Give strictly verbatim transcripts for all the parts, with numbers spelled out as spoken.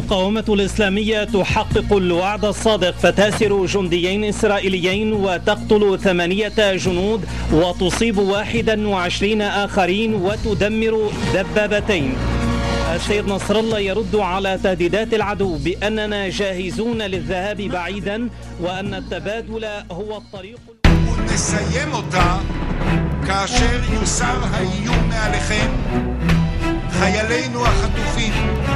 المقاومة الإسلامية تحقق الوعد الصادق، فتاسر جنديين إسرائيليين وتقتل ثمانية جنود وتصيب واحدا وعشرين آخرين وتدمر دبابتين. السيد نصر الله يرد على تهديدات العدو بأننا جاهزون للذهاب بعيدا وأن التبادل هو الطريق. נסיים אותה כאשר יוסר האיום מעליכם, חיילינו החטופים.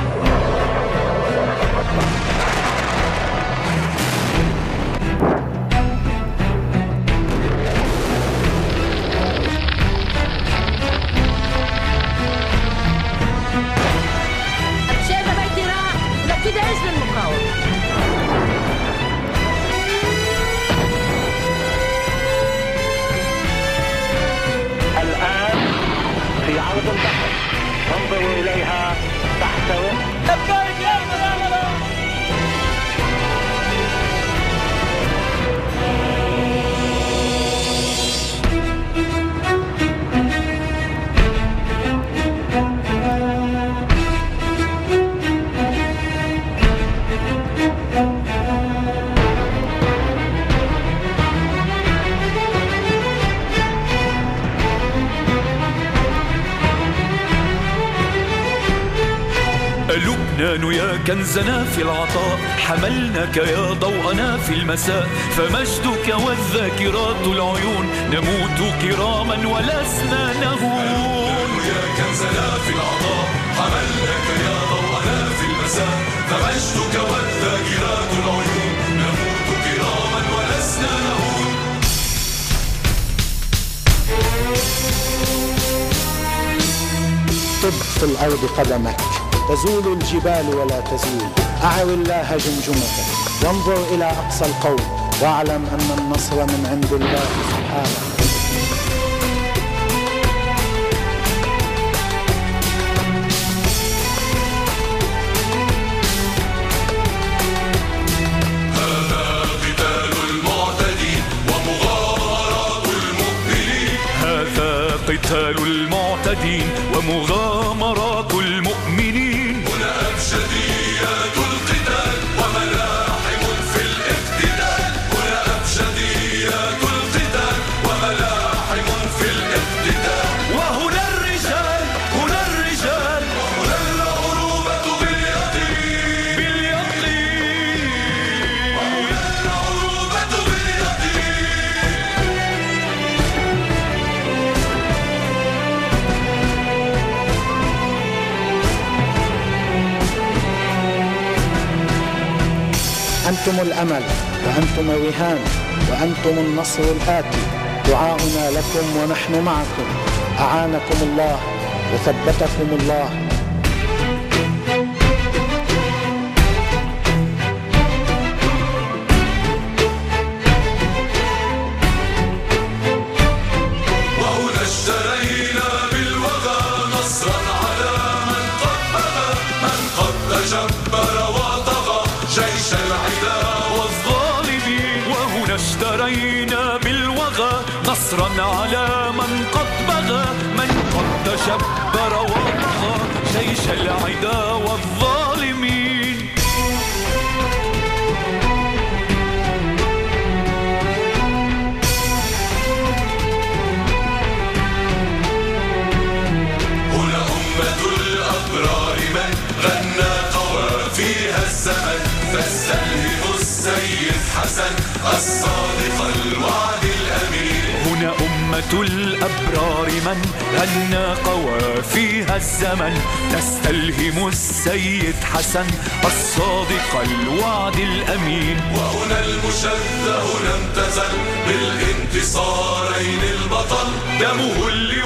انظروا إليها تحتوي. لبيك يا المناورة. لبنان يا كنزنا في العطاء، حملناك يا ضوءنا في المساء، فمجدك والذاكرات العيون، نموت كراما ولسنا نهون. يا كنزنا في العطاء، حملناك يا ضوءنا في المساء، فمجدك والذاكرات العيون، نموت كراما ولسنا نهون. طب الأرض قدمك، تزول الجبال ولا تزول. أعر الله جمجمتك وانظر إلى أقصى القوم، واعلم أن النصر من عند الله سبحانه. هذا قتال المعتدين ومغامرات المؤمنين. هذا قتال المعتدين ومغامرات المؤمنين. أبجديات القتال وملاحم في الاقتتال. هنا أبجديات القتال وملاحم في الاقتتال. وهنا الرجال، هنا الرجال، وهنا العروبة باليقين باليقين. وهنا العروبة باليقين. أنتم الأمل وأنتم الرهان وأنتم النصر الآتي. دعاؤنا لكم ونحن معكم. أعانكم الله وثبتكم الله. وهنا اشترينا بالوغى نصرا على من قد بغى، من قد تجبر وطغى جيش العدا والظالمين. وهنا اشترينا بالوغى نصرا على من قد بغى، من قد تجبر وطغى جيش العدا والظالمين. هنا أمة الأبرار من غنى قوافيها الزمن، فاستلهم السيد حسن الصادق الوعد الأمين. هنا أمة الأبرار من غنى قوافيها الزمن، تستلهم السيد حسن الصادق الوعد الأمين. وهنا المشده لم تزل بالانتصارين البطل، دمه اللي